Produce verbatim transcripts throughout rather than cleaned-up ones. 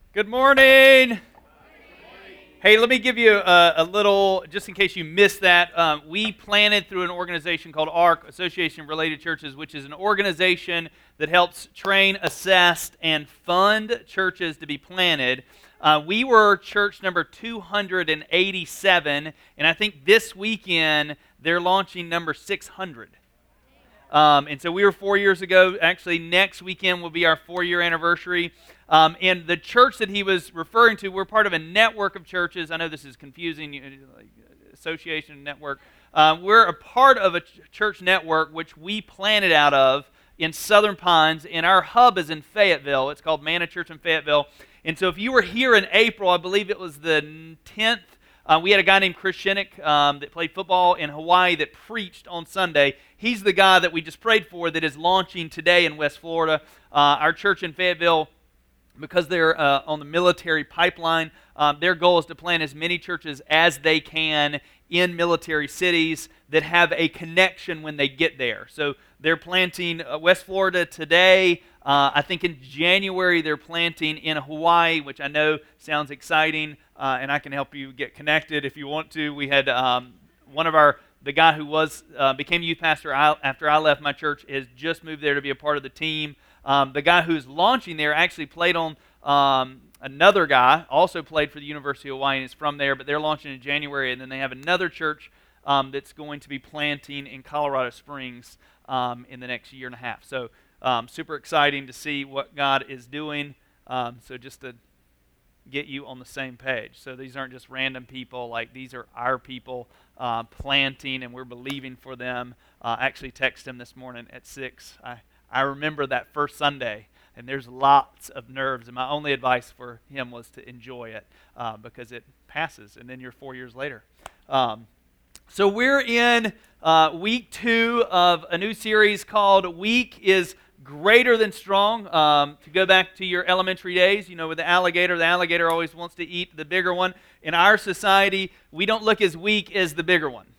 Good morning. Hey, let me give you a, a little, just in case you missed that. Um, we planted through an organization called ARC, Association of Related Churches, which is an organization that helps train, assess, and fund churches to be planted. Uh, we were church number two hundred eighty-seven, and I think this weekend they're launching number six hundred. Um, and so we were four years ago. Actually, next weekend will be our four-year anniversary. Um, and the church that he was referring to, we're part of a network of churches. I know this is confusing, you know, like association network. Uh, we're a part of a ch- church network which we planted out of in Southern Pines, and our hub is in Fayetteville. It's called Manna Church in Fayetteville. And so if you were here in April, I believe it was the tenth, Uh, we had a guy named Chris Shinnick um, that played football in Hawaii that preached on Sunday. He's the guy that we just prayed for that is launching today in West Florida. Uh, our church in Fayetteville, because they're uh, on the military pipeline, um, their goal is to plant as many churches as they can in military cities that have a connection when they get there. So they're planting uh, West Florida today. Uh, I think in January they're planting in Hawaii, which I know sounds exciting, uh, and I can help you get connected if you want to. We had um, one of our, the guy who was uh, became youth pastor I, after I left my church has just moved there to be a part of the team. Um, the guy who's launching there actually played on um, another guy, also played for the University of Hawaii and is from there, but they're launching in January, and then they have another church um, that's going to be planting in Colorado Springs um, in the next year and a half. So um, super exciting to see what God is doing. Um, so just to get you on the same page. So these aren't just random people, like these are our people uh, planting, and we're believing for them. Uh, I actually texted him this morning at six. I I remember that first Sunday, and there's lots of nerves, and my only advice for him was to enjoy it uh, because it passes, and then you're four years later. Um, so we're in uh, week two of a new series called Weak is Greater Than Strong. Um, to go back to your elementary days, you know, with the alligator, the alligator always wants to eat the bigger one. In our society, we don't look as weak as the bigger one.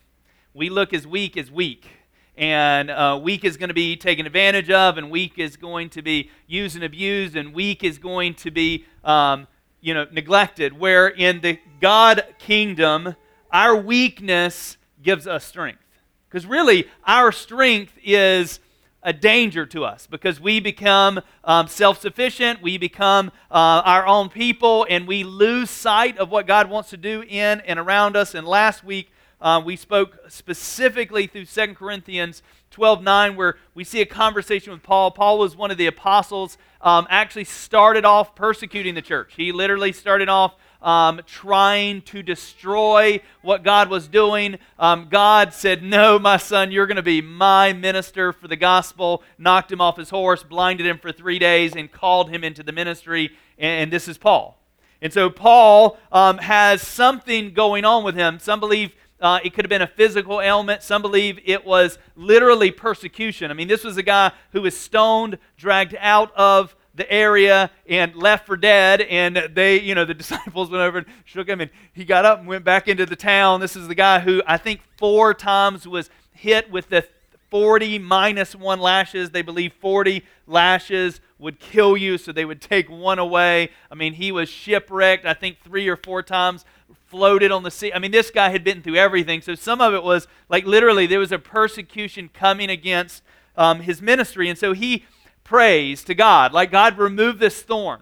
We look as weak as weak. And uh, weak is going to be taken advantage of, and weak is going to be used and abused, and weak is going to be, um, you know, neglected. Where in the God kingdom, our weakness gives us strength. Because really, our strength is a danger to us because we become um, self-sufficient, we become uh, our own people, and we lose sight of what God wants to do in and around us. And last week, Uh, we spoke specifically through Second Corinthians twelve nine, where we see a conversation with Paul. Paul was one of the apostles, um, actually started off persecuting the church. He literally started off um, trying to destroy what God was doing. Um, God said, "No, my son, you're going to be my minister for the gospel," knocked him off his horse, blinded him for three days, and called him into the ministry. And, and this is Paul. And so Paul um, has something going on with him. Some believe Uh, it could have been a physical ailment. Some believe it was literally persecution. I mean, this was a guy who was stoned, dragged out of the area, and left for dead. And they, you know, the disciples went over and shook him, and he got up and went back into the town. This is the guy who I think four times was hit with the forty minus one lashes. They believe forty lashes would kill you, so they would take one away. I mean, he was shipwrecked, I think three or four times, floated on the sea. I mean, this guy had been through everything. So some of it was like literally there was a persecution coming against um, his ministry. And so he prays to God, like, God, remove this thorn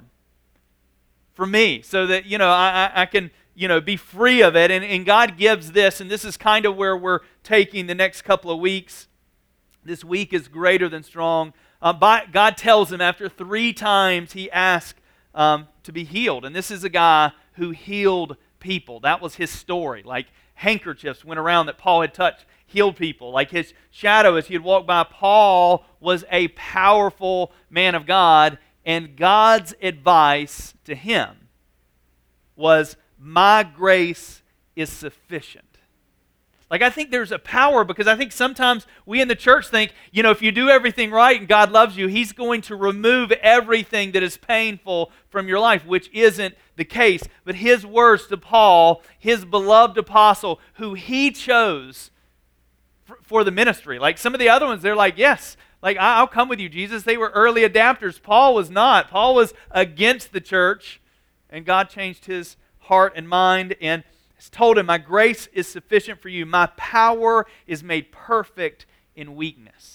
from me so that, you know, I, I can, you know, be free of it. And, and God gives this, and this is kind of where we're taking the next couple of weeks. This week is greater than strong. Uh, by, God tells him after three times he asked um, to be healed. And this is a guy who healed people. That was his story. Like handkerchiefs went around that Paul had touched, healed people. Like his shadow as he had walked by. Paul was a powerful man of God, and God's advice to him was, "My grace is sufficient." Like, I think there's a power, because I think sometimes we in the church think, you know, if you do everything right and God loves you, He's going to remove everything that is painful from your life, which isn't the case. But His words to Paul, His beloved apostle, who He chose for, for the ministry. Like some of the other ones, they're like, yes, like, I'll come with you, Jesus. They were early adapters. Paul was not. Paul was against the church. And God changed his heart and mind and has told him, my grace is sufficient for you. My power is made perfect in weakness.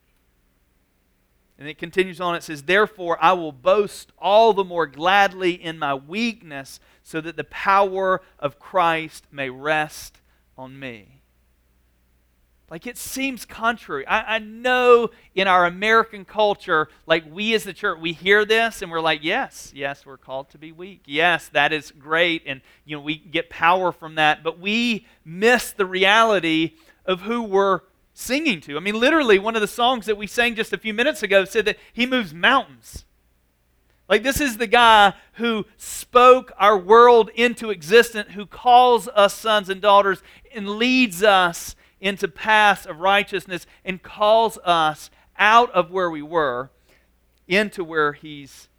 And it continues on, it says, therefore I will boast all the more gladly in my weakness, so that the power of Christ may rest on me. Like, it seems contrary. I, I know in our American culture, like we as the church, we hear this and we're like, yes, yes, we're called to be weak. Yes, that is great, and you know we get power from that, but we miss the reality of who we're singing to. I mean, literally, one of the songs that we sang just a few minutes ago said that he moves mountains. Like, this is the guy who spoke our world into existence, who calls us sons and daughters and leads us into paths of righteousness and calls us out of where we were into where he's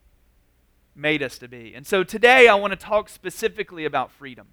made us to be. And so today I want to talk specifically about freedom.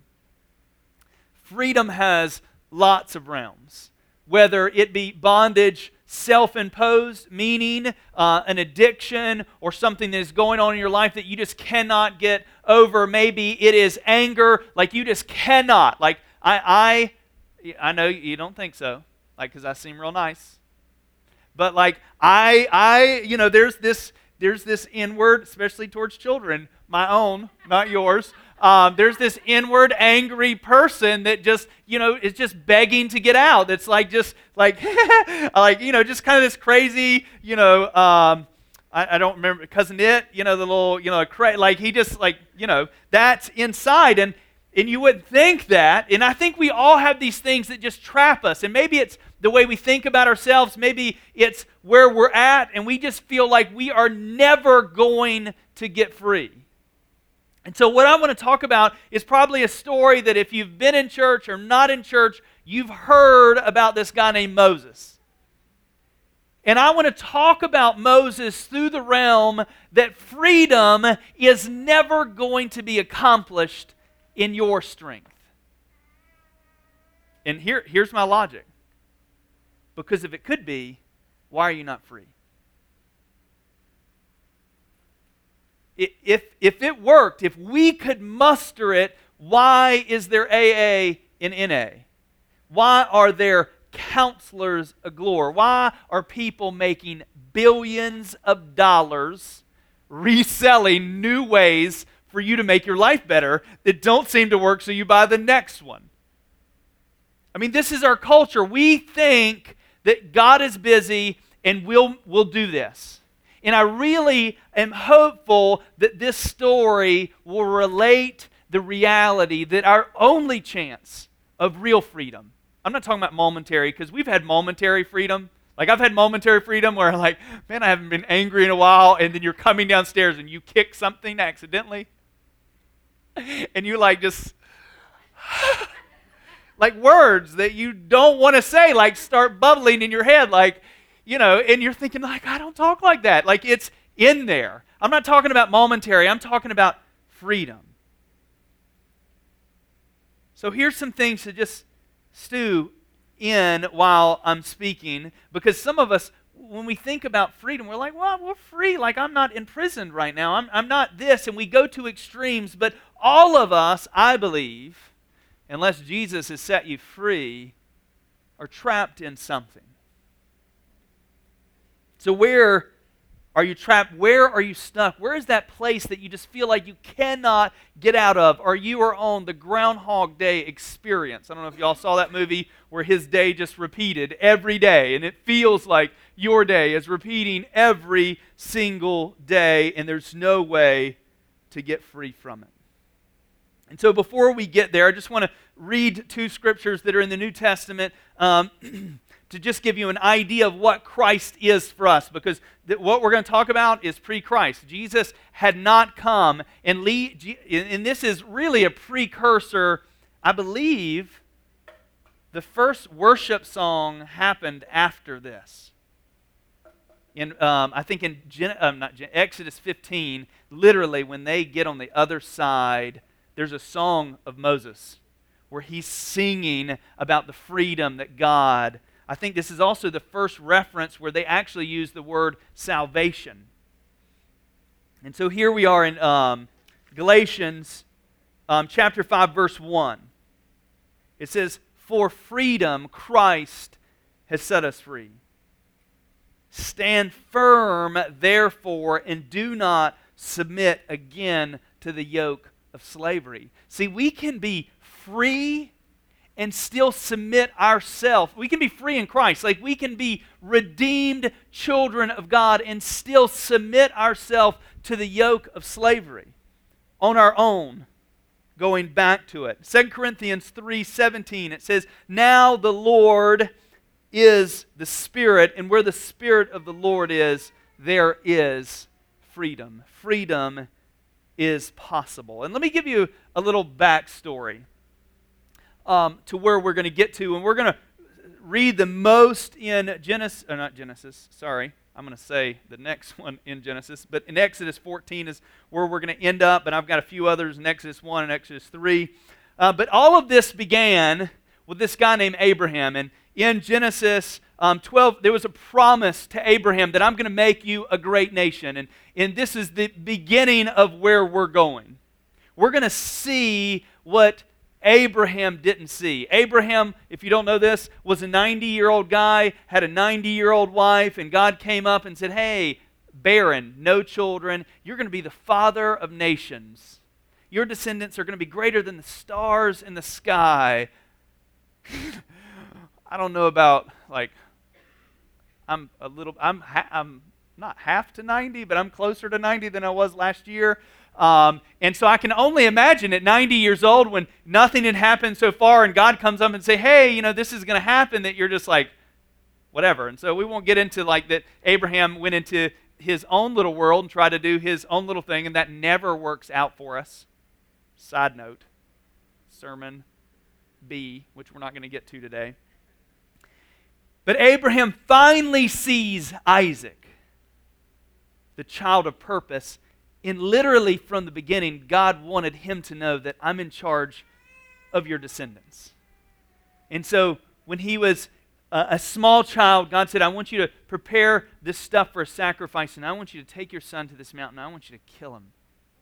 Freedom has lots of realms. Whether it be bondage, self-imposed, meaning uh, an addiction or something that is going on in your life that you just cannot get over. Maybe it is anger, like you just cannot. Like I, I, I know you don't think so, like because I seem real nice, but like I, I, you know, there's this, there's this inward, especially towards children, my own, not yours. Um, there's this inward angry person that just, you know, is just begging to get out. That's like just like, like, you know, just kind of this crazy, you know, um, I, I don't remember, Cousin It, you know, the little, you know, cra- like he just like, you know, that's inside. And, and you would think that, and I think we all have these things that just trap us. And maybe it's the way we think about ourselves. Maybe it's where we're at, and we just feel like we are never going to get free. And so what I want to talk about is probably a story that if you've been in church or not in church, you've heard about this guy named Moses. And I want to talk about Moses through the realm that freedom is never going to be accomplished in your strength. And here, here's my logic. Because if it could be, why are you not free? If, if it worked, if we could muster it, why is there A A in N A? Why are there counselors galore? Why are people making billions of dollars reselling new ways for you to make your life better that don't seem to work, so you buy the next one? I mean, this is our culture. We think that God is busy and we'll, we'll do this. And I really am hopeful that this story will relate the reality that our only chance of real freedom, I'm not talking about momentary, because we've had momentary freedom. Like I've had momentary freedom where like, man, I haven't been angry in a while, and then you're coming downstairs and you kick something accidentally. And you like just, like words that you don't want to say, like start bubbling in your head, like, you know, and you're thinking, like, I don't talk like that. Like, it's in there. I'm not talking about momentary. I'm talking about freedom. So here's some things to just stew in while I'm speaking, because some of us, when we think about freedom, we're like, well, we're free. Like, I'm not imprisoned right now. I'm, I'm not this. And we go to extremes. But all of us, I believe, unless Jesus has set you free, are trapped in something. So where are you trapped? Where are you stuck? Where is that place that you just feel like you cannot get out of? Or you are on the Groundhog Day experience. I don't know if y'all saw that movie where his day just repeated every day. And it feels like your day is repeating every single day. And there's no way to get free from it. And so before we get there, I just want to read two scriptures that are in the New Testament. Um, to just give you an idea of what Christ is for us, because th- what we're going to talk about is pre-Christ. Jesus had not come, and, lead, and this is really a precursor. I believe the first worship song happened after this. In um, I think in Gen- um, not Gen- Exodus fifteen, literally when they get on the other side, there's a song of Moses where he's singing about the freedom that God. I think this is also the first reference where they actually use the word salvation. And so here we are in um, Galatians um, chapter five, verse one. It says, "For freedom Christ has set us free. Stand firm, therefore, and do not submit again to the yoke of slavery." See, we can be free and still submit ourselves. We can be free in Christ. Like, we can be redeemed children of God and still submit ourselves to the yoke of slavery on our own, going back to it. Second Corinthians three seventeen, it says, "Now the Lord is the Spirit, and where the Spirit of the Lord is, there is freedom." Freedom is possible. And let me give you a little backstory um, to where we're going to get to. And we're going to read the most in Genesis, or not Genesis, sorry. I'm going to say the next one in Genesis. But in Exodus fourteen is where we're going to end up. And I've got a few others in Exodus one and Exodus three. Uh, but all of this began with this guy named Abraham. And in Genesis um, twelve, there was a promise to Abraham that I'm going to make you a great nation. And, and this is the beginning of where we're going. We're going to see what Abraham didn't see. Abraham, if you don't know this, was a ninety-year-old guy, had a ninety-year-old wife, and God came up and said, "Hey, barren, no children, you're going to be the father of nations. Your descendants are going to be greater than the stars in the sky." I don't know about, like, I'm a little, I'm, ha- I'm not half to ninety, but I'm closer to ninety than I was last year. Um, and so I can only imagine at ninety years old, when nothing had happened so far and God comes up and say, "Hey, you know, this is going to happen," that you're just like, whatever. And so we won't get into like that Abraham went into his own little world and tried to do his own little thing, and that never works out for us. Side note, sermon B, which we're not going to get to today. But Abraham finally sees Isaac, the child of purpose. And literally from the beginning, God wanted him to know that I'm in charge of your descendants. And so when he was a, a small child, God said, "I want you to prepare this stuff for a sacrifice, and I want you to take your son to this mountain. I want you to kill him."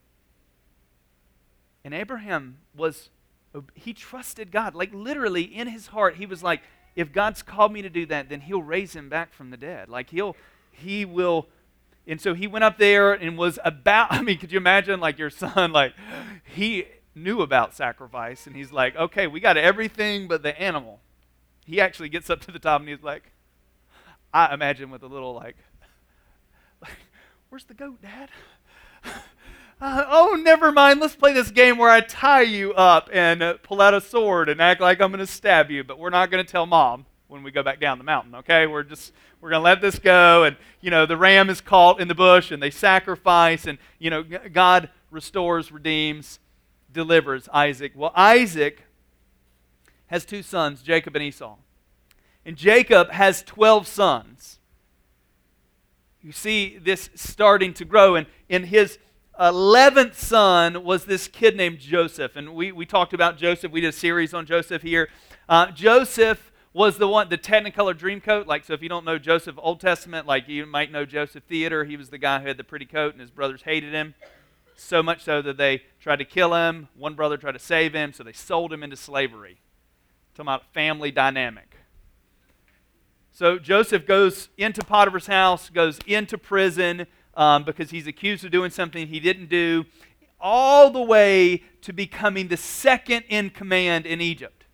And Abraham was, he trusted God. Like literally in his heart, he was like, if God's called me to do that, then he'll raise him back from the dead. Like he'll, he will. And so he went up there and was about, I mean, could you imagine like your son, like he knew about sacrifice, and he's like, "Okay, we got everything but the animal." He actually gets up to the top and he's like, I imagine with a little like, like "Where's the goat, Dad?" Uh, oh, never mind. Let's play this game where I tie you up and uh, pull out a sword and act like I'm going to stab you, but we're not going to tell Mom when we go back down the mountain, okay? We're just, we're going to let this go. And, you know, the ram is caught in the bush and they sacrifice, and, you know, God restores, redeems, delivers Isaac. Well, Isaac has two sons, Jacob and Esau. And Jacob has twelve sons. You see this starting to grow, and in his eleventh son was this kid named Joseph. And we, we talked about Joseph. We did a series on Joseph here. Uh, Joseph was the one, the Technicolor Dreamcoat. Like, so if you don't know Joseph Old Testament, like you might know Joseph Theater. He was the guy who had the pretty coat, and his brothers hated him. So much so that they tried to kill him. One brother tried to save him, so they sold him into slavery. Talking about family dynamic. So Joseph goes into Potiphar's house, goes into prison, Um, because he's accused of doing something he didn't do, all the way to becoming the second in command in Egypt.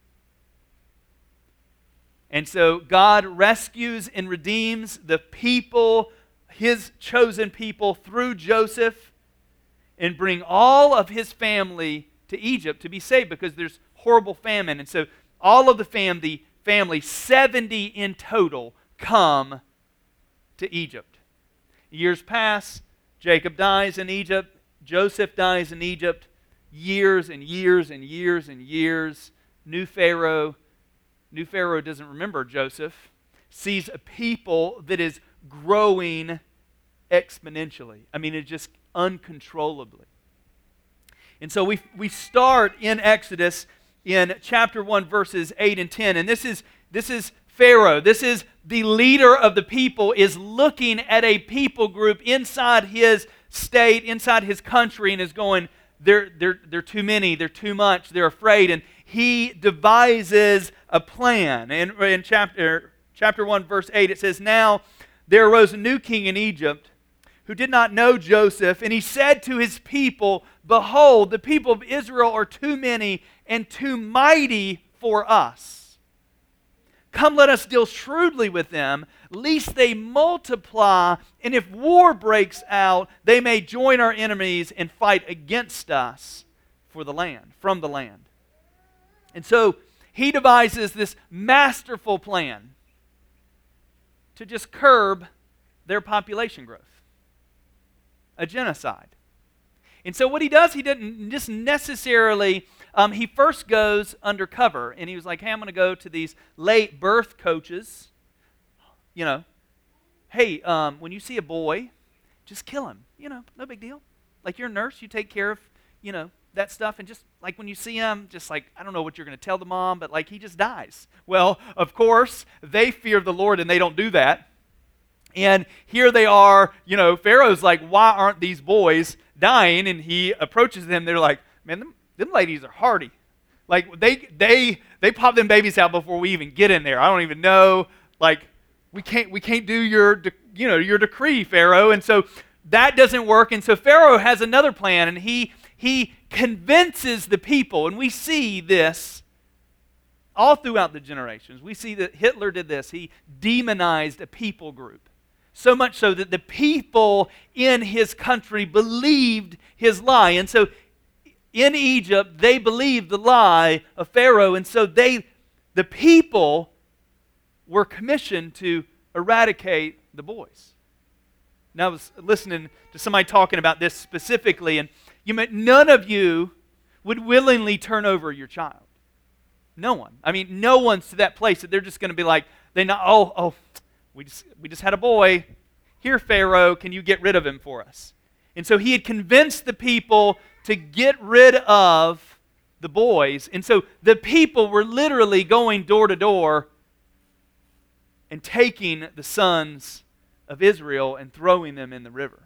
And so God rescues and redeems the people, his chosen people, through Joseph, and bring all of his family to Egypt to be saved, because there's horrible famine. And so all of the family, family, seventy in total, come to Egypt. Years pass, Jacob dies in Egypt, Joseph dies in Egypt, years and years and years and years. New Pharaoh, new Pharaoh doesn't remember Joseph, sees a people that is growing exponentially. I mean, it's just uncontrollably. And so we, we start in Exodus in chapter one, verses eight and ten, and this is, this is Pharaoh, this is the leader of the people, is looking at a people group inside his state, inside his country, and is going, they're, they're, they're too many, they're too much, they're afraid, and he devises a plan. In, in chapter, chapter one, verse eight, it says, "Now there arose a new king in Egypt who did not know Joseph, and he said to his people, 'Behold, the people of Israel are too many and too mighty for us. Come, let us deal shrewdly with them, lest they multiply, and if war breaks out, they may join our enemies and fight against us for the land, from the land.'" And so he devises this masterful plan to just curb their population growth. A genocide. And so what he does, he doesn't just necessarily, um, he first goes undercover, and he was like, "Hey, I'm going to go to these late birth coaches, you know, hey, um, when you see a boy, just kill him, you know, no big deal. Like, you're a nurse, you take care of, you know, that stuff, and just, like, when you see him, just like, I don't know what you're going to tell the mom, but, like, he just dies." Well, of course, they fear the Lord, and they don't do that. And here they are, you know, Pharaoh's like, "Why aren't these boys dying?" And he approaches them. They're like, "Man, them, them ladies are hardy. Like, they they they pop them babies out before we even get in there. I don't even know. Like, we can't we can't do your de- you know your decree, Pharaoh." And so that doesn't work. And so Pharaoh has another plan, and he he convinces the people. And we see this all throughout the generations. We see that Hitler did this. He demonized a people group. So much so that the people in his country believed his lie. And so in Egypt, they believed the lie of Pharaoh. And so they, the people were commissioned to eradicate the boys. Now, I was listening to somebody talking about this specifically, and you meant none of you would willingly turn over your child. No one. I mean, no one's to that place that they're just going to be like, they not, oh, oh, We just, we just had a boy. Here, Pharaoh, can you get rid of him for us? And so he had convinced the people to get rid of the boys. And so the people were literally going door to door and taking the sons of Israel and throwing them in the river.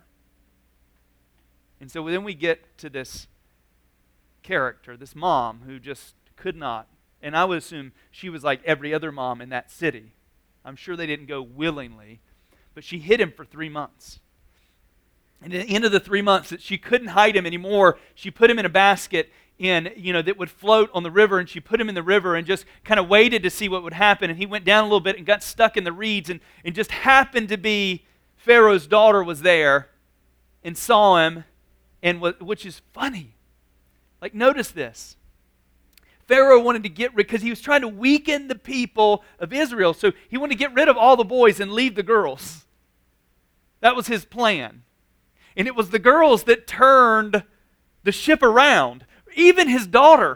And so then we get to this character, this mom who just could not. And I would assume she was like every other mom in that city. I'm sure they didn't go willingly, but she hid him for three months. And at the end of the three months that she couldn't hide him anymore, she put him in a basket in, you know, that would float on the river, and she put him in the river and just kind of waited to see what would happen. And he went down a little bit and got stuck in the reeds, and, and just happened to be Pharaoh's daughter was there and saw him, and which is funny. Like, notice this. Pharaoh wanted to get rid, because he was trying to weaken the people of Israel. So he wanted to get rid of all the boys and leave the girls. That was his plan. And it was the girls that turned the ship around. Even his daughter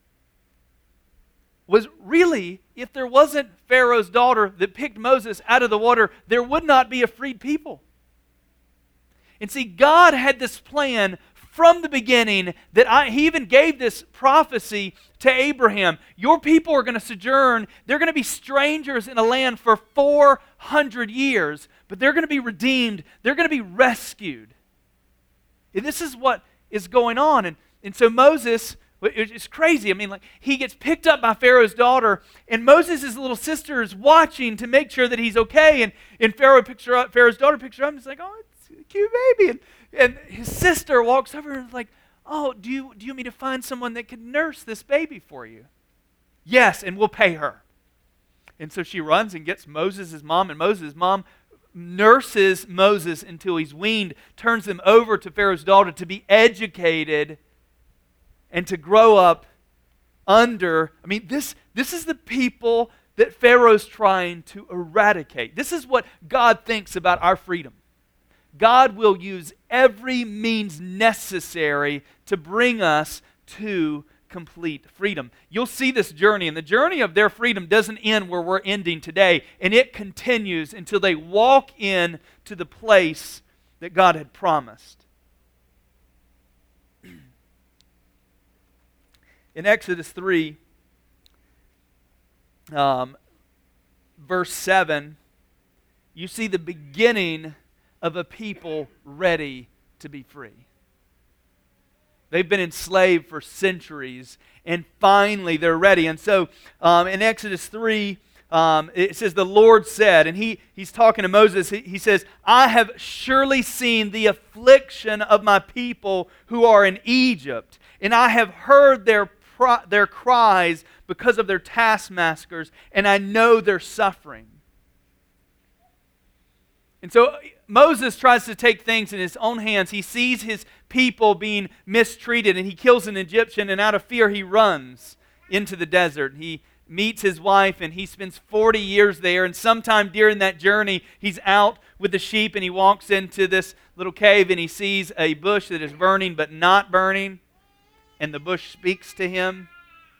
was really, if there wasn't Pharaoh's daughter that picked Moses out of the water, there would not be a freed people. And see, God had this plan from the beginning that I, he even gave this prophecy to Abraham. Your people are going to sojourn. They're going to be strangers in a land for four hundred years, but they're going to be redeemed. They're going to be rescued. And this is what is going on. And, and so Moses, it's crazy. I mean, like, he gets picked up by Pharaoh's daughter, and Moses' little sister is watching to make sure that he's okay. And, and Pharaoh picks her up, Pharaoh's daughter picks her up, and he's like, "Oh, it's a cute baby." And, and his sister walks over and is like, "Oh, do you, do you want me to find someone that could nurse this baby for you?" "Yes, and we'll pay her." And so she runs and gets Moses' mom, and Moses' mom nurses Moses until he's weaned, turns him over to Pharaoh's daughter to be educated and to grow up under. I mean, this, this is the people that Pharaoh's trying to eradicate. This is what God thinks about our freedom. God will use every means necessary to bring us to complete freedom. You'll see this journey, and the journey of their freedom doesn't end where we're ending today, and it continues until they walk in to the place that God had promised. In Exodus three, um, verse seven, you see the beginning of a people ready to be free. They've been enslaved for centuries, and finally they're ready. And so um, in Exodus three, um, it says, the Lord said, and he, he's talking to Moses, he, he says, I have surely seen the affliction of my people who are in Egypt, and I have heard their, pro- their cries because of their taskmasters, and I know their suffering. And so Moses tries to take things in his own hands. He sees his people being mistreated, and he kills an Egyptian, and out of fear he runs into the desert. He meets his wife, and he spends forty years there, and sometime during that journey, he's out with the sheep, and he walks into this little cave, and he sees a bush that is burning but not burning, and the bush speaks to him.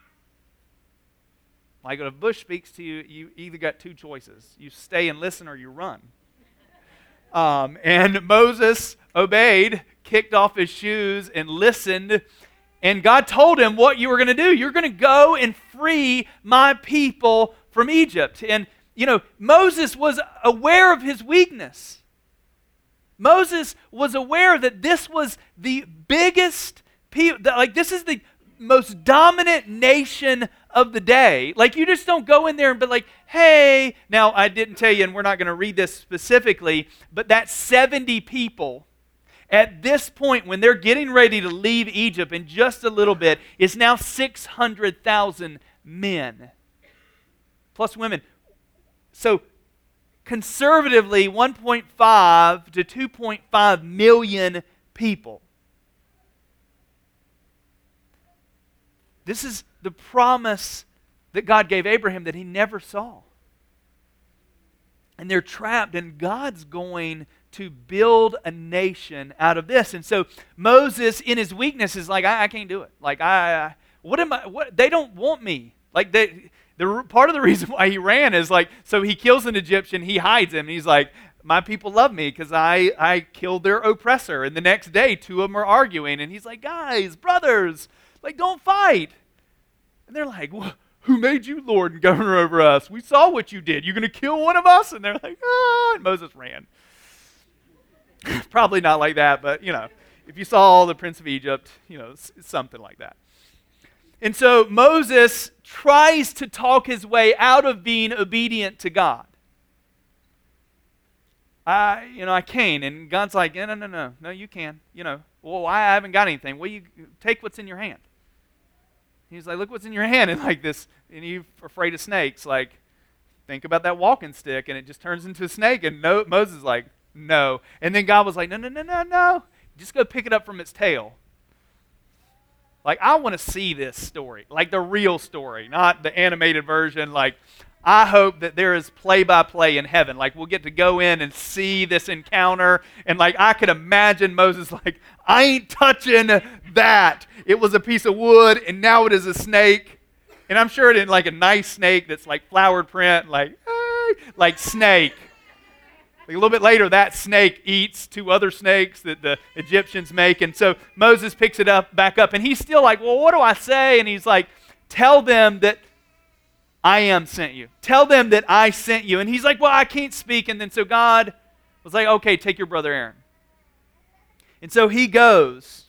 Like, when a bush speaks to you, you either got two choices. You stay and listen, or you run. Um, and Moses obeyed, kicked off his shoes, and listened. And God told him what you were going to do. You're going to go and free my people from Egypt. And, you know, Moses was aware of his weakness. Moses was aware that this was the biggest people, like this is the most dominant nation of the day. Like, you just don't go in there and be like, hey, now I didn't tell you, and we're not going to read this specifically, but that seventy people at this point, when they're getting ready to leave Egypt in just a little bit, is now six hundred thousand men, plus women. So conservatively, one point five to two point five million people. This is the promise that God gave Abraham that he never saw. And they're trapped, and God's going to build a nation out of this. And so Moses, in his weakness, is like, I, I can't do it. Like, I, I, what am I, what, they don't want me. Like, they, the part of the reason why he ran is like, so he kills an Egyptian, he hides him, and he's like, my people love me because I, I killed their oppressor. And the next day, two of them are arguing, and he's like, guys, brothers, like, don't fight. And they're like, well, who made you Lord and governor over us? We saw what you did. You're going to kill one of us? And they're like, ah, and Moses ran. Probably not like that, but, you know, if you saw the Prince of Egypt, you know, it's, it's something like that. And so Moses tries to talk his way out of being obedient to God. I, you know, I can't. And God's like, no, no, no, no, no, you can. You know, well, I haven't got anything. Well, you take what's in your hand. He's like, look what's in your hand. And like this, and you're afraid of snakes. Like, think about that walking stick, and it just turns into a snake. And no, Moses is like, no. And then God was like, no, no, no, no, no. Just go pick it up from its tail. Like, I want to see this story, like the real story, not the animated version. Like, I hope that there is play-by-play in heaven. Like, we'll get to go in and see this encounter. And like, I could imagine Moses like, I ain't touching that. It was a piece of wood, and now it is a snake. And I'm sure it is like a nice snake that's like flowered print, like, hey, like snake. Like a little bit later, that snake eats two other snakes that the Egyptians make. And so Moses picks it up, back up, and he's still like, well, what do I say? And he's like, tell them that I am sent you. Tell them that I sent you. And he's like, well, I can't speak. And then so God was like, okay, take your brother Aaron. And so he goes,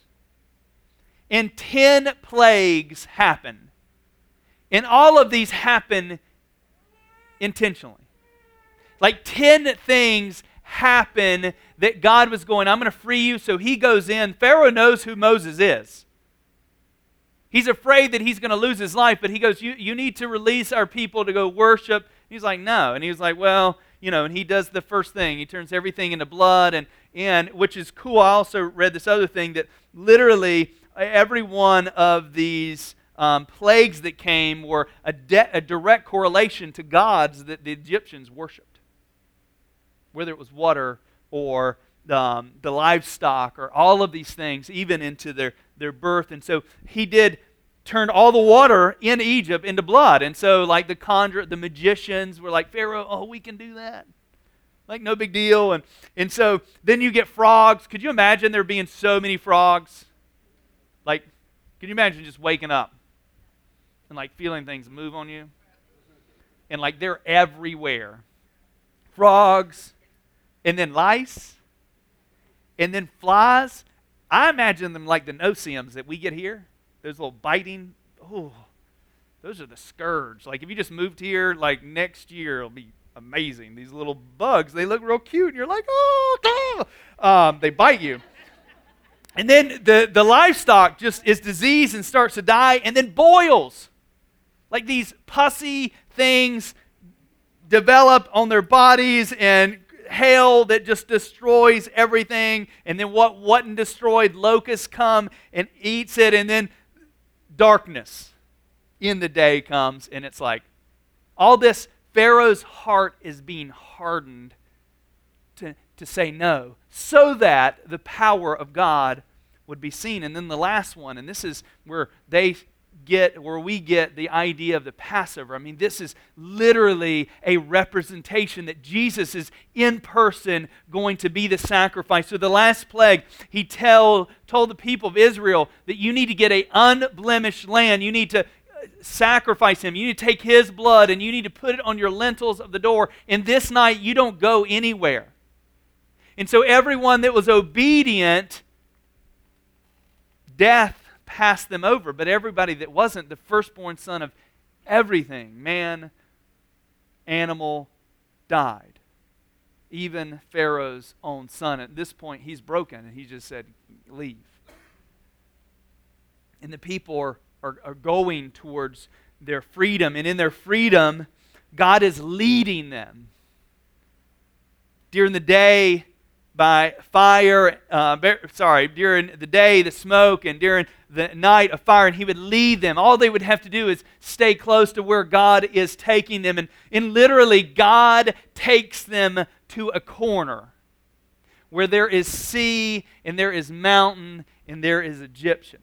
and ten plagues happen. And all of these happen intentionally. Like ten things happen that God was going, I'm going to free you. So he goes in. Pharaoh knows who Moses is. He's afraid that he's going to lose his life, but he goes, you, you need to release our people to go worship. He's like, no. And he was like, well, you know, and he does the first thing. He turns everything into blood, and, and which is cool. I also read this other thing that literally every one of these um, plagues that came were a, de- a direct correlation to gods that the Egyptians worshipped. Whether it was water or um, the livestock or all of these things, even into their, their birth. And so he did turn all the water in Egypt into blood. And so like the conjure, the magicians were like, Pharaoh, oh, we can do that. Like, no big deal. And, and so then you get frogs. Could you imagine there being so many frogs? Like, can you imagine just waking up and like feeling things move on you? And like they're everywhere. Frogs, and then lice, and then flies. I imagine them like the no-see-ums that we get here. Those little biting, oh, those are the scourge. Like if you just moved here, like next year it'll be amazing. These little bugs, they look real cute, and you're like, oh, ah! um, they bite you. And then the, the livestock just is diseased and starts to die, and then boils. Like these pussy things develop on their bodies, and hail that just destroys everything, and then what wasn't destroyed, locusts come and eats it, and then darkness in the day comes, and it's like all this. Pharaoh's heart is being hardened to, to say no, so that the power of God would be seen. And then the last one, and this is where they get, where we get the idea of the Passover. I mean, this is literally a representation that Jesus is in person going to be the sacrifice. So the last plague, he tell, told the people of Israel that you need to get an unblemished lamb. You need to sacrifice him. You need to take his blood and you need to put it on your lintels of the door. And this night you don't go anywhere. And so everyone that was obedient, death passed them over. But everybody that wasn't, the firstborn son of everything, man, animal, died. Even Pharaoh's own son. At this point, he's broken and he just said, leave. And the people are Are, are going towards their freedom. And in their freedom, God is leading them. During the day, by fire, uh, sorry, during the day, the smoke, and during the night, a fire, and he would lead them. All they would have to do is stay close to where God is taking them. And, and literally, God takes them to a corner where there is sea, and there is mountain, and there is Egyptian.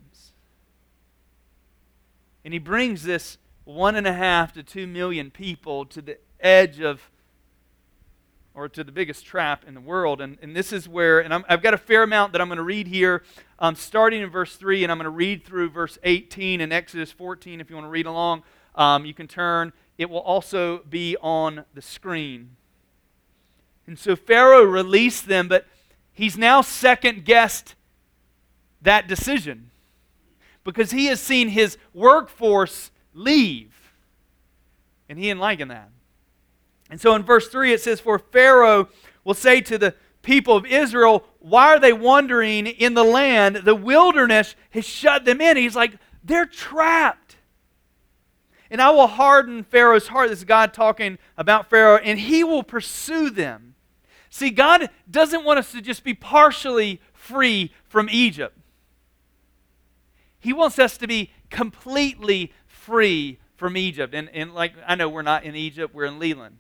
And he brings this one and a half to two million people to the edge of, or to the biggest trap in the world. And, and this is where, and I'm, I've got a fair amount that I'm going to read here, um, starting in verse three, and I'm going to read through verse eighteen and Exodus fourteen if you want to read along. Um, you can turn. It will also be on the screen. And so Pharaoh released them, but he's now second-guessed that decision, because he has seen his workforce leave. And he didn't like that. And so in verse three it says, for Pharaoh will say to the people of Israel, why are they wandering in the land? The wilderness has shut them in. He's like, they're trapped. And I will harden Pharaoh's heart. This is God talking about Pharaoh. And he will pursue them. See, God doesn't want us to just be partially free from Egypt. He wants us to be completely free from Egypt. And, and like, I know we're not in Egypt, we're in Leland.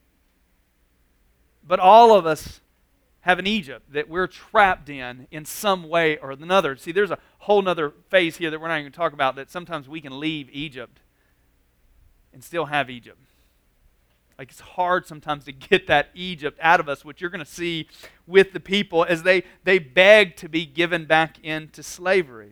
But all of us have an Egypt that we're trapped in in some way or another. See, there's a whole other phase here that we're not even going to talk about, that sometimes we can leave Egypt and still have Egypt. Like, it's hard sometimes to get that Egypt out of us, which you're going to see with the people as they, they beg to be given back into slavery.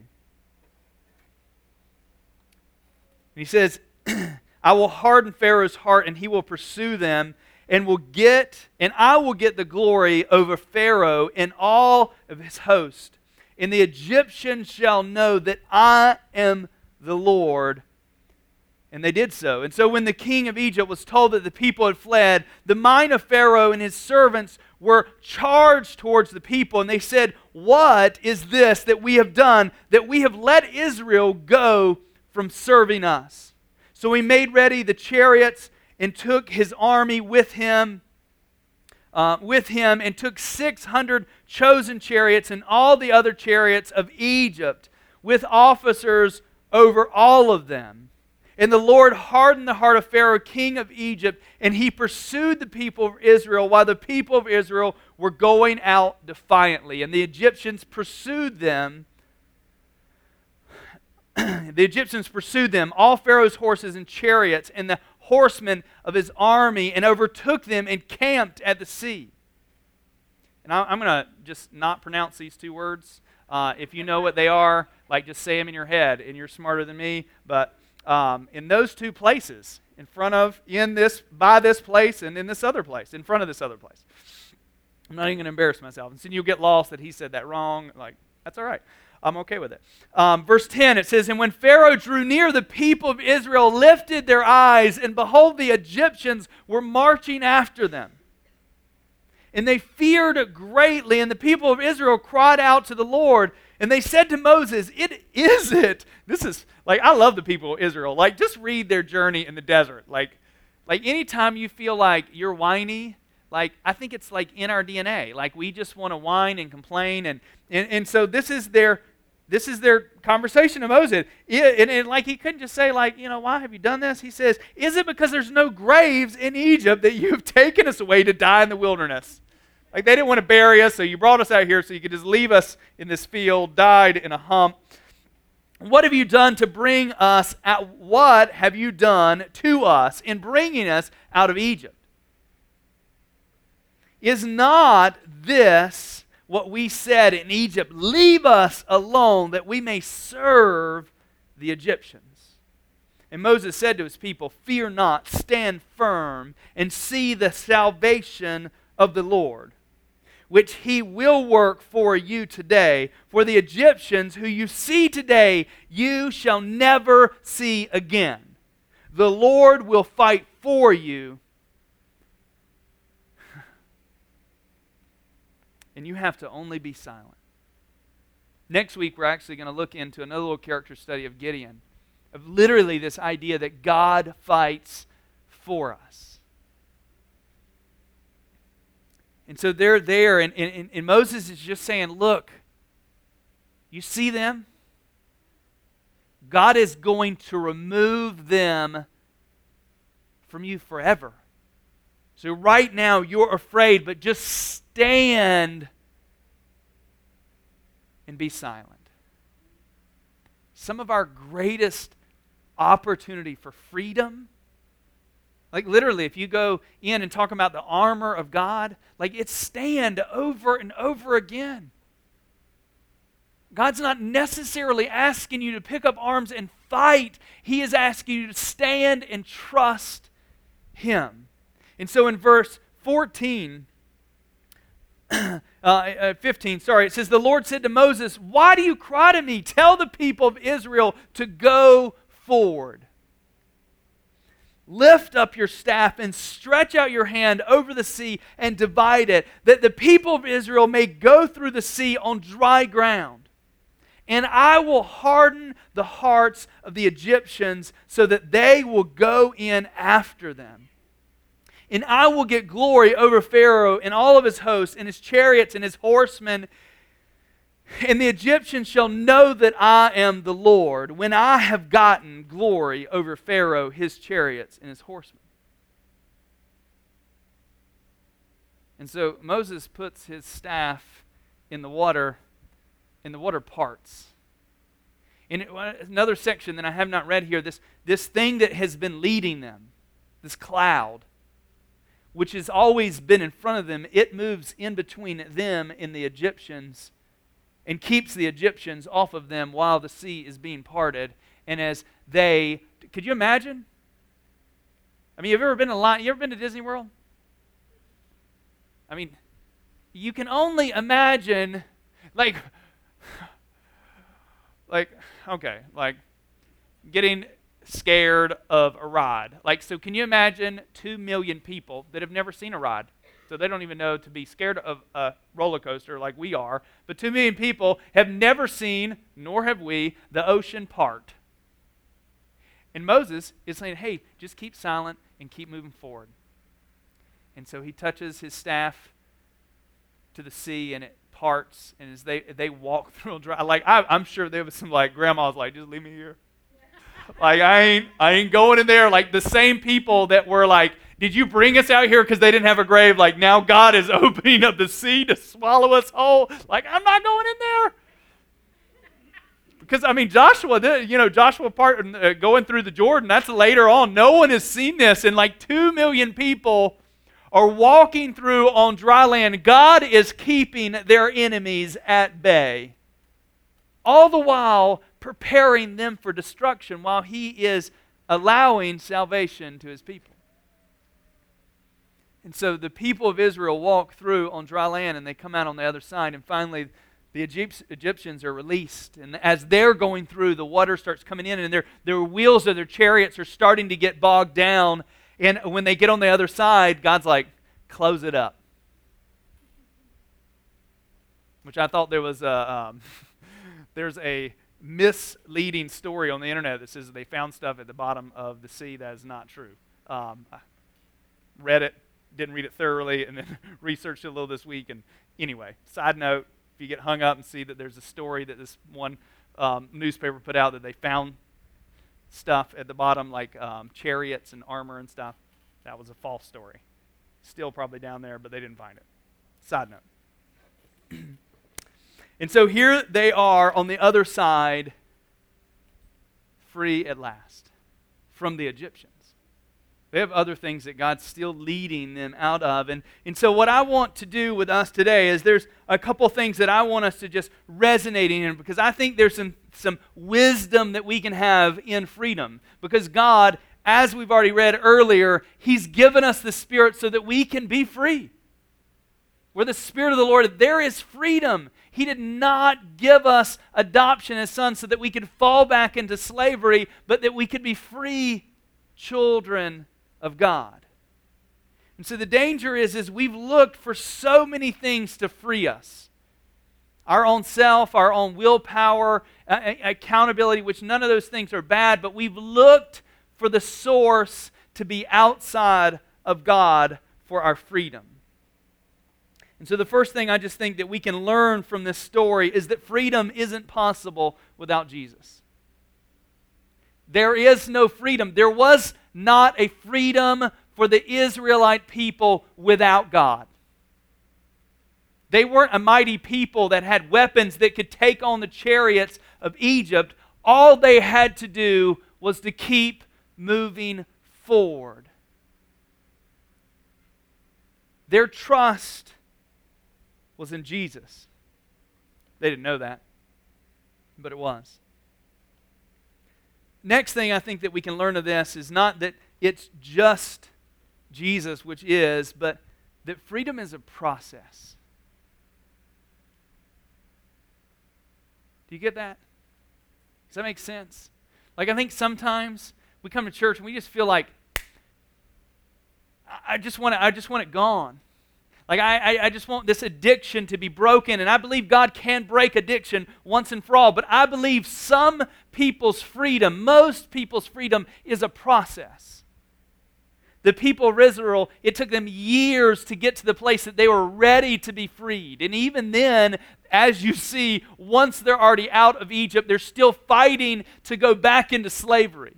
And he says, I will harden Pharaoh's heart, and he will pursue them, and will get, and I will get the glory over Pharaoh and all of his host. And the Egyptians shall know that I am the Lord. And they did so. And so when the king of Egypt was told that the people had fled, the mind of Pharaoh and his servants were charged towards the people. And they said, what is this that we have done, that we have let Israel go from serving us? So he made ready the chariots and took his army with him, uh, with him, and took six hundred chosen chariots and all the other chariots of Egypt, with officers over all of them. And the Lord hardened the heart of Pharaoh, king of Egypt, and he pursued the people of Israel while the people of Israel were going out defiantly. And the Egyptians pursued them. The Egyptians pursued them, all Pharaoh's horses and chariots, and the horsemen of his army, and overtook them and camped at the sea. And I'm going to just not pronounce these two words. Uh, if you know what they are, like just say them in your head, and you're smarter than me. But um, in those two places, in front of, in this, by this place, and in this other place, in front of this other place. I'm not even going to embarrass myself. And so you'll get lost that he said that wrong. Like, That's all right. I'm okay with it. Um, verse ten, it says, "And when Pharaoh drew near, the people of Israel lifted their eyes, and behold, the Egyptians were marching after them. And they feared greatly, and the people of Israel cried out to the Lord, and they said to Moses, 'It is it.'" This is, like, I love the people of Israel. Like, just read their journey in the desert. Like, like anytime you feel like you're whiny, like, I think it's like in our D N A. Like, we just want to whine and complain. And, and, and so this is their this is their conversation to Moses. It, and, and like, he couldn't just say, like, you know, "Why have you done this?" He says, "Is it because there's no graves in Egypt that you've taken us away to die in the wilderness?" Like, they didn't want to bury us, so you brought us out here so you could just leave us in this field, died in a hump. "What have you done to bring us out? What have you done to us in bringing us out of Egypt? Is not this what we said in Egypt? 'Leave us alone that we may serve the Egyptians.' And Moses said to his people, 'Fear not, stand firm, and see the salvation of the Lord, which he will work for you today. For the Egyptians who you see today, you shall never see again. The Lord will fight for you, and you have to only be silent.'" Next week, we're actually going to look into another little character study of Gideon, of literally this idea that God fights for us. And so they're there, and, and, and Moses is just saying, "Look, you see them? God is going to remove them from you forever. So right now you're afraid, but just stand and be silent." Some of our greatest opportunity for freedom, like literally if you go in and talk about the armor of God, like it's stand over and over again. God's not necessarily asking you to pick up arms and fight. He is asking you to stand and trust Him. And so in verse fourteen, uh, uh, fifteen, sorry, it says, "The Lord said to Moses, 'Why do you cry to me? Tell the people of Israel to go forward. Lift up your staff and stretch out your hand over the sea and divide it, that the people of Israel may go through the sea on dry ground. And I will harden the hearts of the Egyptians so that they will go in after them. And I will get glory over Pharaoh and all of his hosts and his chariots and his horsemen. And the Egyptians shall know that I am the Lord when I have gotten glory over Pharaoh, his chariots, and his horsemen.'" And so Moses puts his staff in the water, and the water parts. In another section that I have not read here, this, this thing that has been leading them, this cloud, which has always been in front of them, it moves in between them and the Egyptians and keeps the Egyptians off of them while the sea is being parted. And as they, could you imagine? I mean, have you ever been to line, you ever been to Disney World? I mean, you can only imagine, like, like, okay, like getting scared of a ride. Like, so can you imagine two million people that have never seen a ride? So they don't even know to be scared of a roller coaster like we are. But two million people have never seen, nor have we, the ocean part. And Moses is saying, "Hey, just keep silent and keep moving forward." And so he touches his staff to the sea, and it parts. And as they they walk through dry, like I, I'm sure there was some like grandmas like, "Just leave me here." Like, I ain't, I ain't going in there. Like the same people that were like, "Did you bring us out here because they didn't have a grave?" Like, now God is opening up the sea to swallow us whole. Like, I'm not going in there. Because, I mean, Joshua, you know, Joshua part uh, going through the Jordan, that's later on. No one has seen this. And like two million people are walking through on dry land. God is keeping their enemies at bay. All the while preparing them for destruction while He is allowing salvation to His people. And so the people of Israel walk through on dry land, and they come out on the other side, and finally the Egypt- Egyptians are released. And as they're going through, the water starts coming in, and their, their wheels of their chariots are starting to get bogged down. And when they get on the other side, God's like, close it up. Which I thought there was a, um, there's a misleading story on the internet that says that they found stuff at the bottom of the sea that is not true. Um, I read it, didn't read it thoroughly, and then researched it a little this week. And anyway, side note, if you get hung up and see that there's a story that this one um, newspaper put out that they found stuff at the bottom like um, chariots and armor and stuff, that was a false story. Still probably down there, but they didn't find it. Side note. And so here they are on the other side, free at last from the Egyptians. They have other things that God's still leading them out of. And, and so what I want to do with us today is there's a couple things that I want us to just resonate in, because I think there's some, some wisdom that we can have in freedom. Because God, as we've already read earlier, He's given us the Spirit so that we can be free. Where the Spirit of the Lord, there is freedom. He did not give us adoption as sons so that we could fall back into slavery, but that we could be free children of God. And so the danger is, is we've looked for so many things to free us. Our own self, our own willpower, uh, accountability, which none of those things are bad, but we've looked for the source to be outside of God for our freedom. And so the first thing I just think that we can learn from this story is that freedom isn't possible without Jesus. There is no freedom. There was not a freedom for the Israelite people without God. They weren't a mighty people that had weapons that could take on the chariots of Egypt. All they had to do was to keep moving forward. Their trust was in Jesus. They didn't know that, but it was. Next thing I think that we can learn of this is not that it's just Jesus, which is, but that freedom is a process. Do you get that? Does that make sense? Like, I think sometimes we come to church and we just feel like, I just want it, I just want it gone. Like, I, I just want this addiction to be broken, and I believe God can break addiction once and for all, but I believe some people's freedom, most people's freedom, is a process. The people of Israel, it took them years to get to the place that they were ready to be freed. And even then, as you see, once they're already out of Egypt, they're still fighting to go back into slavery.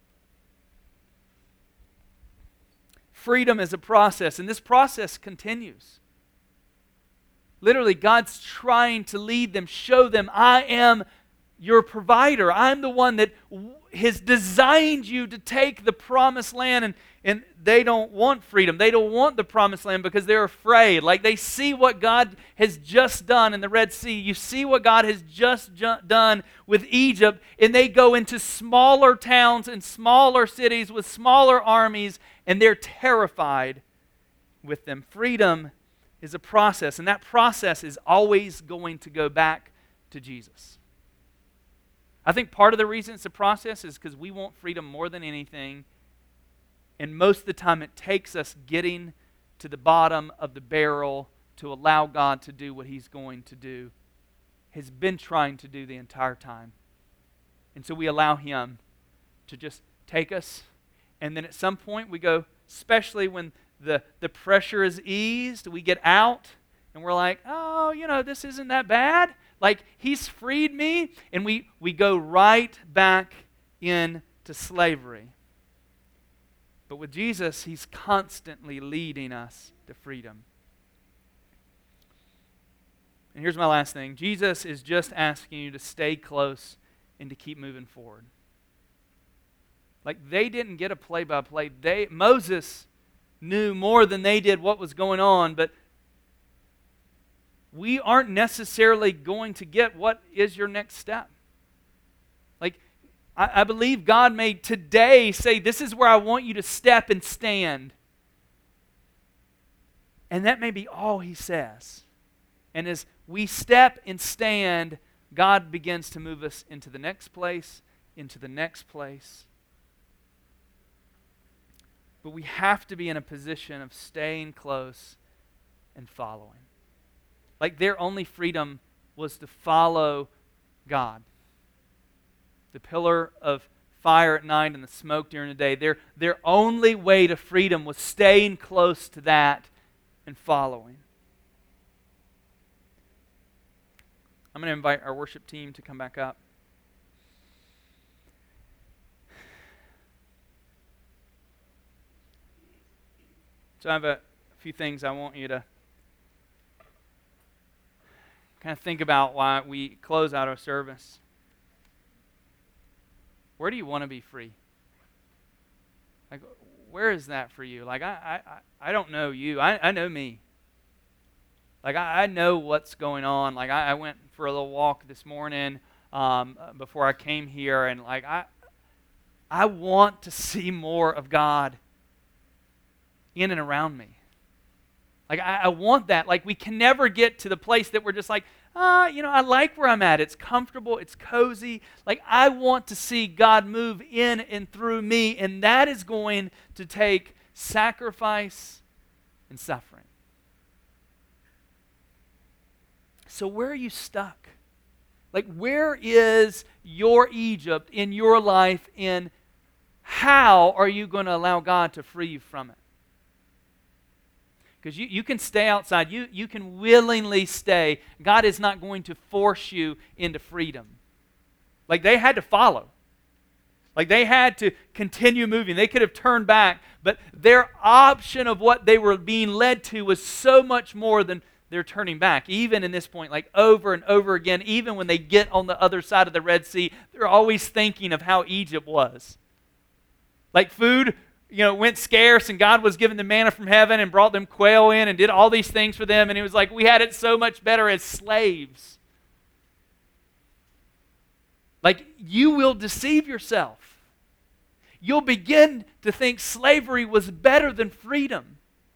Freedom is a process, and this process continues. Literally, God's trying to lead them, show them, I am your provider. I'm the one that has designed you to take the promised land, and, and they don't want freedom. They don't want the promised land because they're afraid. Like, they see what God has just done in the Red Sea. You see what God has just ju- done with Egypt, and they go into smaller towns and smaller cities with smaller armies, and they're terrified with them. Freedom is a process, and that process is always going to go back to Jesus. I think part of the reason it's a process is because we want freedom more than anything, and most of the time it takes us getting to the bottom of the barrel to allow God to do what He's going to do, has been trying to do the entire time. And so we allow Him to just take us, and then at some point we go, especially when the, the pressure is eased, we get out, and we're like, oh, you know, this isn't that bad. Like, He's freed me, and we, we go right back into slavery. But with Jesus, He's constantly leading us to freedom. And here's my last thing. Jesus is just asking you to stay close and to keep moving forward. Like, they didn't get a play-by-play. They, Moses knew more than they did what was going on, but we aren't necessarily going to get what is your next step. Like, I, I believe God may today say, this is where I want you to step and stand. And that may be all He says. And as we step and stand, God begins to move us into the next place, into the next place. But we have to be in a position of staying close and following. Like their only freedom was to follow God. The pillar of fire at night and the smoke during the day. Their, their only way to freedom was staying close to that and following. I'm going to invite our worship team to come back up. So I have a few things I want you to kind of think about while we close out our service. Where do you want to be free? Like, where is that for you? Like, I I, I don't know you. I, I know me. Like, I, I know what's going on. Like, I, I went for a little walk this morning um, before I came here, and like, I I want to see more of God in and around me. Like, I, I want that. Like, we can never get to the place that we're just like, ah, you know, I like where I'm at. It's comfortable. It's cozy. Like, I want to see God move in and through me, and that is going to take sacrifice and suffering. So where are you stuck? Like, where is your Egypt in your life, and how are you going to allow God to free you from it? Because you, you can stay outside. You, you can willingly stay. God is not going to force you into freedom. Like, they had to follow. Like, they had to continue moving. They could have turned back, but their option of what they were being led to was so much more than their turning back. Even in this point, like over and over again, even when they get on the other side of the Red Sea, they're always thinking of how Egypt was. Like, food, you know, went scarce, and God was giving them manna from heaven and brought them quail in and did all these things for them, and it was like, we had it so much better as slaves. Like, you will deceive yourself. You'll begin to think slavery was better than freedom.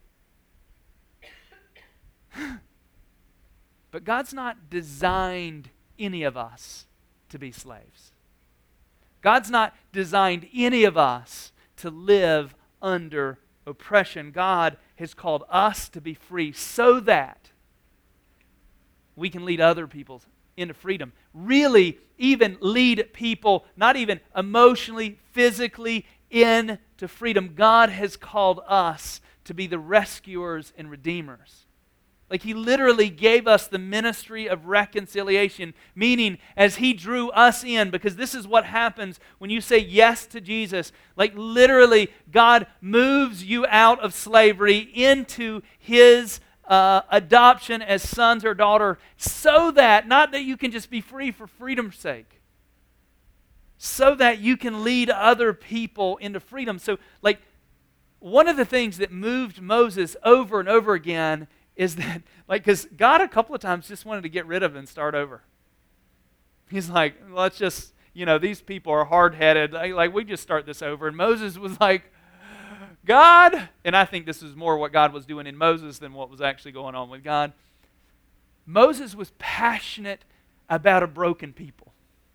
But God's not designed any of us to be slaves. God's not designed any of us to live under oppression. God has called us to be free so that we can lead other people into freedom. Really, even lead people, not even emotionally, physically, into freedom. God has called us to be the rescuers and redeemers. Like, He literally gave us the ministry of reconciliation, meaning as He drew us in, because this is what happens when you say yes to Jesus. Like, literally, God moves you out of slavery into His uh, adoption as sons or daughter, so that, not that you can just be free for freedom's sake, so that you can lead other people into freedom. So, like, one of the things that moved Moses over and over again is that, like, because God a couple of times just wanted to get rid of it and start over. He's like, let's just, you know, these people are hard-headed. Like, like, we just start this over. And Moses was like, God, and I think this is more what God was doing in Moses than what was actually going on with God. Moses was passionate about a broken people.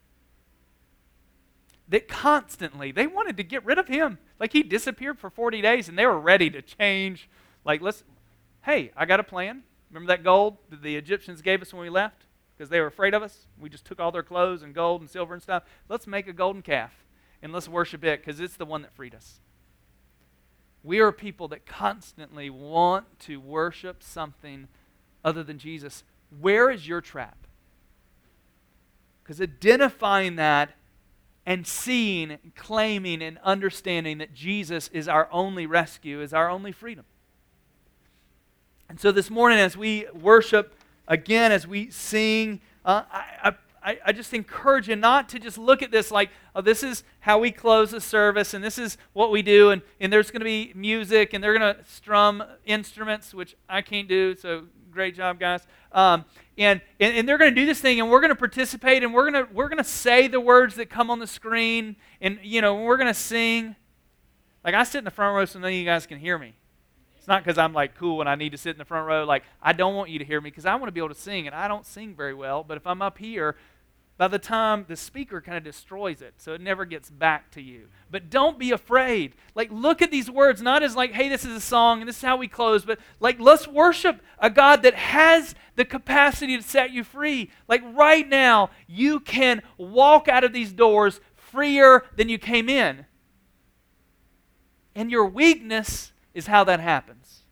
That constantly, they wanted to get rid of him. Like, he disappeared for forty days, and they were ready to change. Like, let's... Hey, I got a plan. Remember that gold that the Egyptians gave us when we left? Because they were afraid of us? We just took all their clothes and gold and silver and stuff. Let's make a golden calf and let's worship it because it's the one that freed us. We are people that constantly want to worship something other than Jesus. Where is your trap? Because identifying that and seeing, claiming, and understanding that Jesus is our only rescue, is our only freedom. And so this morning, as we worship again, as we sing, uh, I, I, I just encourage you not to just look at this like, oh, this is how we close the service, and this is what we do, and, and there's going to be music, and they're going to strum instruments, which I can't do, so great job, guys. Um, and, and and they're going to do this thing, and we're going to participate, and we're going to we're going to say the words that come on the screen, and you know we're going to sing. Like, I sit in the front row so none of you guys can hear me. It's not because I'm like cool and I need to sit in the front row. Like, I don't want you to hear me because I want to be able to sing, and I don't sing very well. But if I'm up here, by the time the speaker kind of destroys it, so it never gets back to you. But don't be afraid. Like, look at these words, not as like, hey, this is a song and this is how we close, but like, let's worship a God that has the capacity to set you free. Like right now, you can walk out of these doors freer than you came in. And your weakness is how that happens.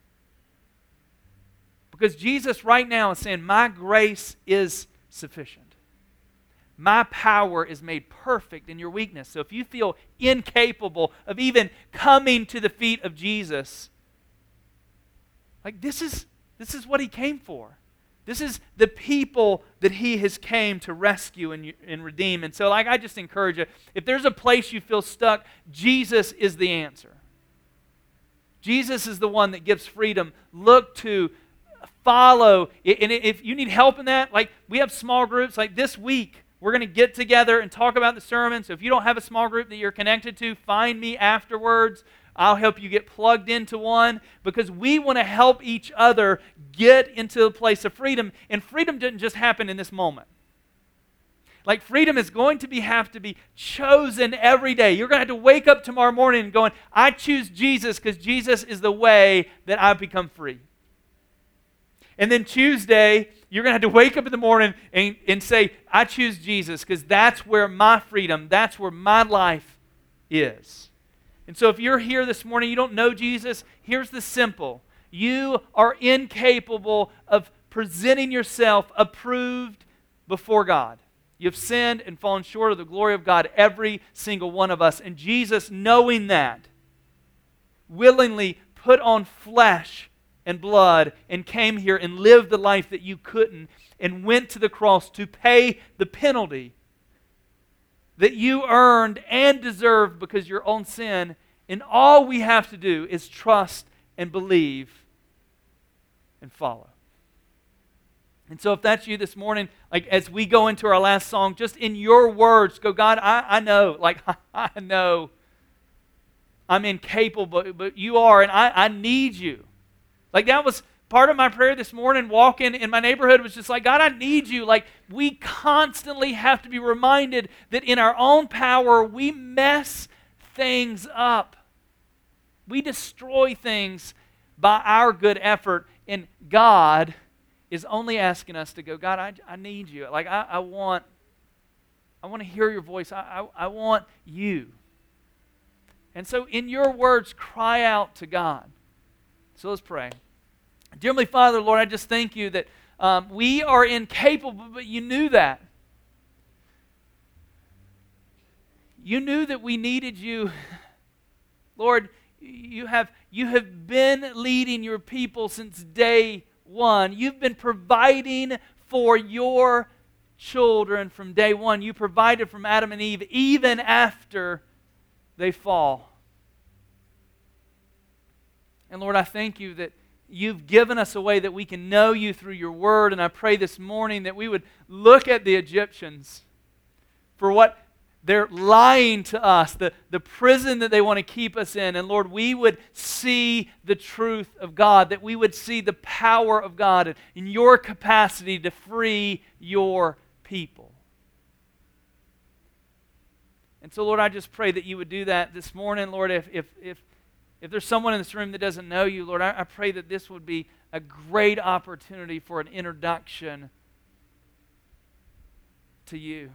Because Jesus right now is saying, my grace is sufficient. My power is made perfect in your weakness. So if you feel incapable of even coming to the feet of Jesus, like this is this is what He came for. This is the people that He has came to rescue and, and redeem. And so like I just encourage you, if there's a place you feel stuck, Jesus is the answer. Jesus is the one that gives freedom. Look to, follow. And if you need help in that, like we have small groups like this week. We're going to get together and talk about the sermon. So if you don't have a small group that you're connected to, find me afterwards. I'll help you get plugged into one because we want to help each other get into a place of freedom. And freedom didn't just happen in this moment. Like freedom is going to be have to be chosen every day. You're going to have to wake up tomorrow morning and going, I choose Jesus because Jesus is the way that I've become free. And then Tuesday, you're going to have to wake up in the morning and, and say, I choose Jesus because that's where my freedom, that's where my life is. And so if you're here this morning, you don't know Jesus, here's the simple. You are incapable of presenting yourself approved before God. You've sinned and fallen short of the glory of God, every single one of us. And Jesus, knowing that, willingly put on flesh and blood and came here and lived the life that you couldn't and went to the cross to pay the penalty that you earned and deserved because of your own sin. And all we have to do is trust and believe and follow. And so if that's you this morning, like as we go into our last song, just in your words, go, God, I, I know, like I know I'm incapable, but, but you are, and I, I need you. Like that was part of my prayer this morning, walking in my neighborhood was just like, God, I need you. Like we constantly have to be reminded that in our own power, we mess things up. We destroy things by our good effort, and God is only asking us to go, God, I, I need you. Like I, I want, I want to hear your voice. I, I, I want you. And so in your words, cry out to God. So let's pray. Dear Heavenly Father, Lord, I just thank you that um, we are incapable, but you knew that. You knew that we needed you. Lord, you have, you have been leading your people since day one. You've been providing for your children from day one. You provided from Adam and Eve even after they fall. And Lord, I thank you that you've given us a way that we can know you through your word. And I pray this morning that we would look at the Egyptians for what they're lying to us, the, the prison that they want to keep us in. And Lord, we would see the truth of God, that we would see the power of God in your capacity to free your people. And so, Lord, I just pray that you would do that this morning. Lord, if if if If there's someone in this room that doesn't know you, Lord, I, I pray that this would be a great opportunity for an introduction to you.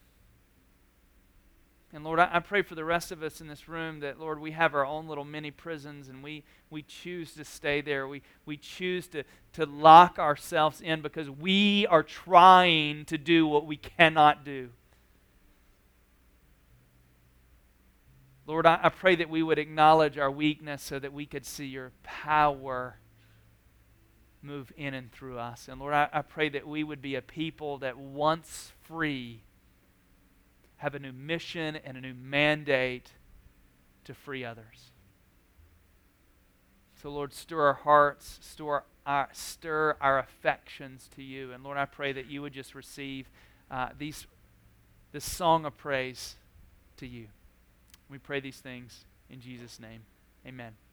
And Lord, I, I pray for the rest of us in this room that, Lord, we have our own little mini prisons and we, we choose to stay there. We, we choose to, to lock ourselves in because we are trying to do what we cannot do. Lord, I, I pray that we would acknowledge our weakness so that we could see your power move in and through us. And Lord, I, I pray that we would be a people that once free have a new mission and a new mandate to free others. So Lord, stir our hearts, stir our, stir our affections to you. And Lord, I pray that you would just receive uh, these, this song of praise to you. We pray these things in Jesus' name. Amen.